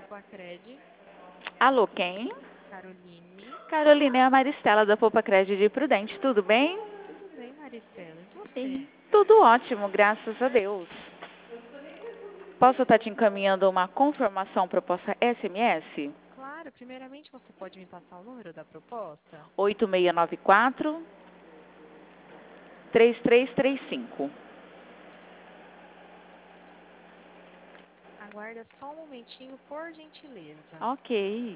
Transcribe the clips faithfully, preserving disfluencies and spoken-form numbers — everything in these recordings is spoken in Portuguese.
Poupa-Cred, Alô, quem? Caroline. Carolina, é a Maristela da Poupa Crédito de Prudente, tudo bem? Tudo bem, Maristela? E você? Sim. Tudo ótimo, graças a Deus. Posso estar te encaminhando uma confirmação proposta S M S? Claro, primeiramente você pode me passar o número da proposta? oito seis nove quatro, três três três cinco. Aguarda só um momentinho, por gentileza. Ok.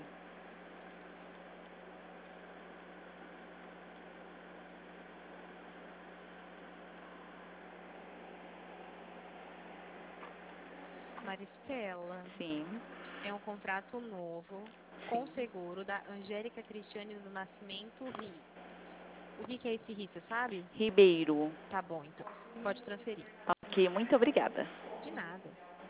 Maristela, Sim. é um contrato novo com seguro da Angélica Cristiane do Nascimento Ri. O que que é esse Ri, você sabe? Ribeiro. Tá bom, então. Pode transferir. Ok, muito obrigada. De nada.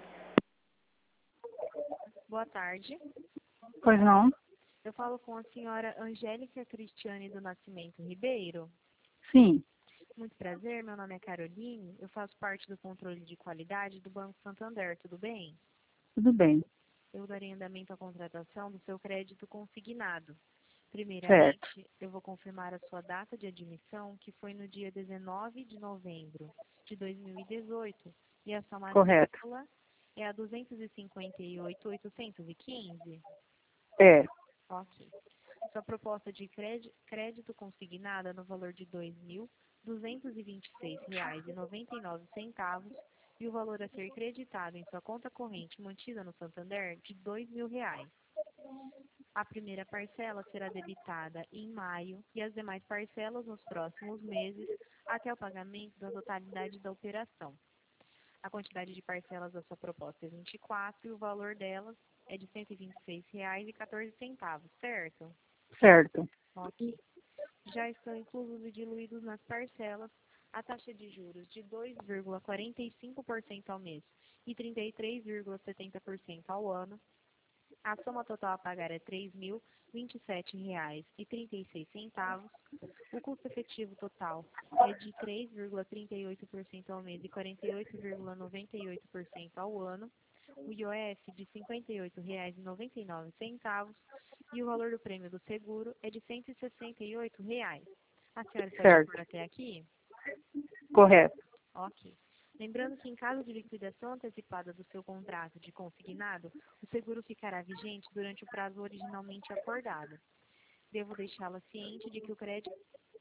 Boa tarde. Pois não? Eu falo com a senhora Angélica Cristiane do Nascimento Ribeiro. Sim, Muito prazer, meu nome é Caroline, eu faço parte do controle de qualidade do Banco Santander, tudo bem? tudo bem. Eu darei andamento à contratação do seu crédito consignado. Certo. Primeiramente, eu vou confirmar a sua data de admissão, que foi no dia dezenove de novembro de dois mil e dezoito, e a sua Correto. matrícula é a duzentos e cinquenta e oito, oitocentos e quinze? É, Ok. Sua proposta de crédi- crédito consignada no valor de dois mil duzentos e vinte e seis reais e noventa e nove centavos e o valor a ser creditado em sua conta corrente mantida no Santander de dois mil reais. A primeira parcela será debitada em maio e as demais parcelas nos próximos meses até o pagamento da totalidade da operação. A quantidade de parcelas da sua proposta é vinte e quatro e o valor delas é de cento e vinte e seis reais e quatorze centavos, certo? certo. Ok. Já estão inclusos e diluídos nas parcelas a taxa de juros de dois vírgula quarenta e cinco por cento ao mês e trinta e três vírgula setenta por cento ao ano. A soma total a pagar é três mil vinte e sete reais e trinta e seis centavos. O custo efetivo total é de três vírgula trinta e oito por cento ao mês e quarenta e oito vírgula noventa e oito por cento ao ano. O I O F de cinquenta e oito reais e noventa e nove centavos e o valor do prêmio do seguro é de cento e sessenta e oito reais. A senhora está de Certo. acordo até aqui? Correto. Ok. Lembrando que em caso de liquidação antecipada do seu contrato de consignado, o seguro ficará vigente durante o prazo originalmente acordado. Devo deixá-la ciente de que o crédito...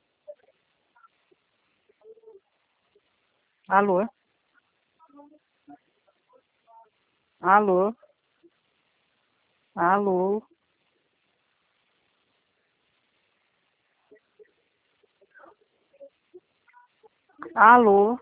Alô? Alô? Alô? Alô?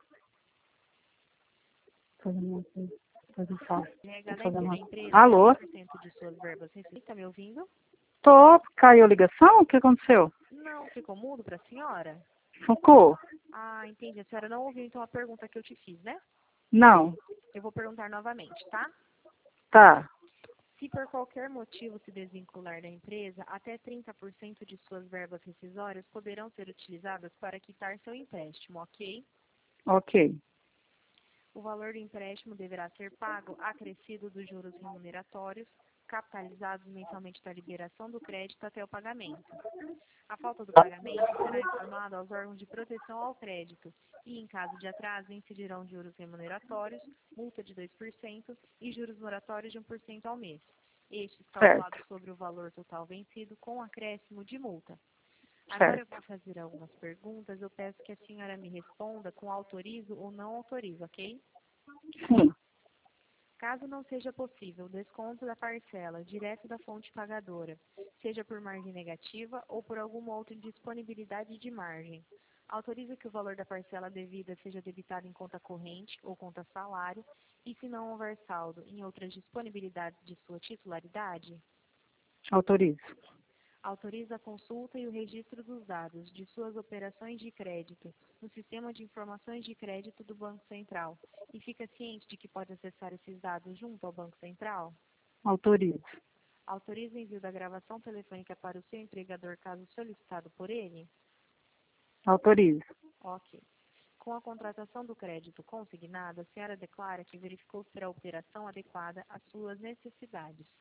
Fazendo uma coisa. Fazendo falta. Carrega Tô da fazendo da uma... empresa Alô? cem por cento de suas verbas recebidas. Está me ouvindo? Tô. Caiu a ligação? O que aconteceu? Não, ficou mudo para a senhora? Focou? Ah, entendi. A senhora não ouviu então a pergunta que eu te fiz, né? Não. Eu vou perguntar novamente, tá? Tá. Se por qualquer motivo se desvincular da empresa, até trinta por cento de suas verbas rescisórias poderão ser utilizadas para quitar seu empréstimo, ok? Ok. O valor do empréstimo deverá ser pago acrescido dos juros remuneratórios, capitalizados mensalmente da liberação do crédito até o pagamento. A falta do pagamento será informado aos órgãos de proteção ao crédito e, em caso de atraso, incidirão juros remuneratórios, multa de dois por cento e juros moratórios de um por cento ao mês. Estes calculados Certo. sobre o valor total vencido com acréscimo de multa. Agora eu Certo. vou fazer algumas perguntas. Eu peço que a senhora me responda com autorizo ou não autorizo, ok? Sim. Caso não seja possível o desconto da parcela direto da fonte pagadora, seja por margem negativa ou por alguma outra indisponibilidade de margem, autoriza que o valor da parcela devida seja debitado em conta corrente ou conta salário e, se não houver saldo, em outras disponibilidades de sua titularidade? Autorizo. Autoriza a consulta e o registro dos dados de suas operações de crédito no Sistema de Informações de Crédito do Banco Central e fica ciente de que pode acessar esses dados junto ao Banco Central? Autorizo. Autoriza o envio da gravação telefônica para o seu empregador caso solicitado por ele? Autorizo. Ok. Com a contratação do crédito consignado, a senhora declara que verificou ser a operação adequada às suas necessidades.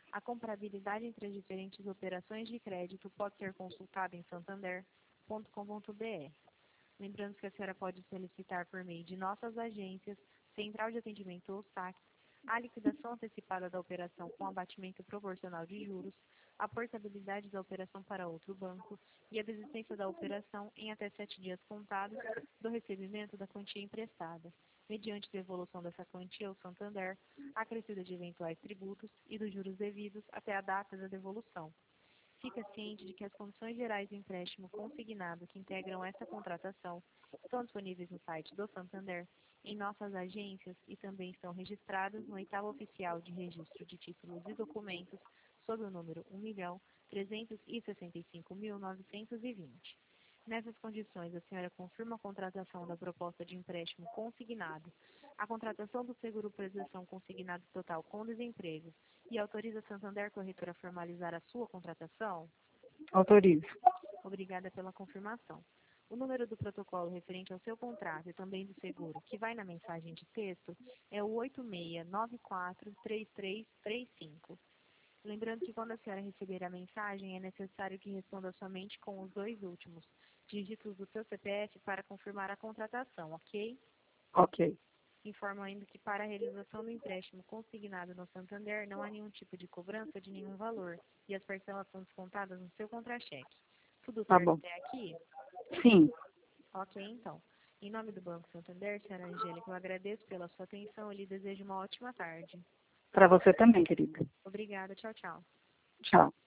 A comparabilidade entre as diferentes operações de crédito pode ser consultada em santander ponto com ponto br. Lembrando que a senhora pode solicitar por meio de nossas agências, Central de Atendimento ou saque, a liquidação antecipada da operação com abatimento proporcional de juros, a portabilidade da operação para outro banco e a desistência da operação em até sete dias contados do recebimento da quantia emprestada, mediante devolução dessa quantia ao Santander, acrescida de eventuais tributos e dos juros devidos até a data da devolução. Fica ciente de que as condições gerais do empréstimo consignado que integram esta contratação estão disponíveis no site do Santander, em nossas agências e também estão registradas no Edital Oficial de Registro de Títulos e Documentos sob o número um milhão trezentos e sessenta e cinco mil novecentos e vinte. Nessas condições, a senhora confirma a contratação da proposta de empréstimo consignado, a contratação do seguro-prestação consignado total com desemprego e autoriza a Santander Corretora a formalizar a sua contratação? Autorizo. Obrigada pela confirmação. O número do protocolo referente ao seu contrato e também do seguro, que vai na mensagem de texto, é o oito seis nove quatro três três três cinco. Lembrando que quando a senhora receber a mensagem, é necessário que responda somente com os dois últimos dígitos do seu C P F para confirmar a contratação, ok? Ok. Informo ainda que para a realização do empréstimo consignado no Santander não há nenhum tipo de cobrança de nenhum valor e as parcelas são descontadas no seu contra-cheque. Tudo Tá certo bom. até aqui? Sim. Ok, então. Em nome do Banco Santander, senhora Angélica, eu agradeço pela sua atenção e lhe desejo uma ótima tarde. Para você também, querida. Obrigada, tchau, tchau. Tchau.